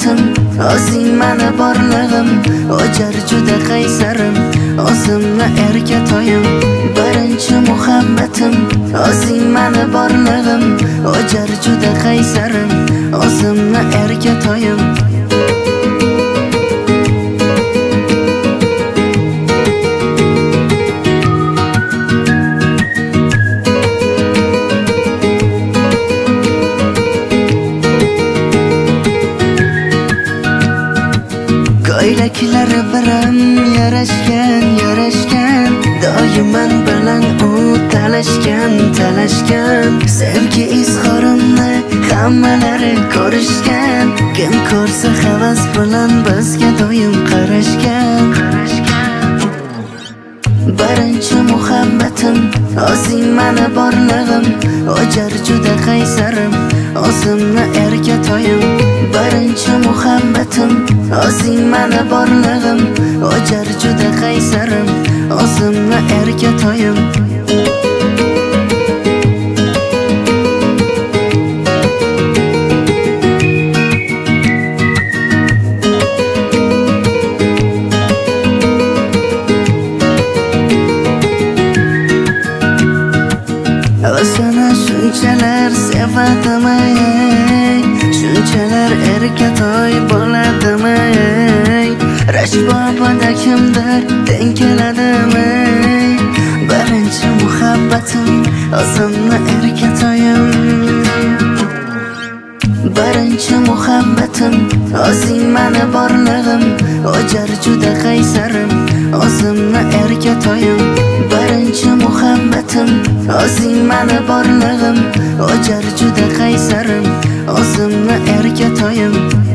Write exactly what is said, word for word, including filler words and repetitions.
muhabbatim, o'zing mani borlig'im, o'jar juda qaysarim, o'zimni erka toyim. Birinchi muhabbatim, o'zing mani borlig'im, o'jar juda qaysarim, o'zimni erka toyim. Ko'ylaklari biram yarashgan, yarashgan, doiman bilan u talashgan, talashgan. Sevgi izhorimni hammalari ko'rishgan, kim ko'rsa havas bilan bizga doim qarashgan. Birinchi muhabbatim, o'zing mani borlig'im, o'jar juda qaysarim, o'zimni erka toyim. Birinchi muhabbatim, o'zing mani borlig'im, o'jar juda qaysarim, o'zimni erka toyim. O'zini shunchalar sevadimi, shunchalar erka toy bo'ladimi? Rashbobada kimdir teng keladimi? Birinchi muhabbatim, o'zimni erka toyim. Birinchi muhabbatim, o'zing mani borlig'im, o'jar juda qaysarim, o'zimni erka toyim. Birinchi muhabbatim, o'zing mani borlig'im, o'jar juda qaysarim, o'zimni erka toyim.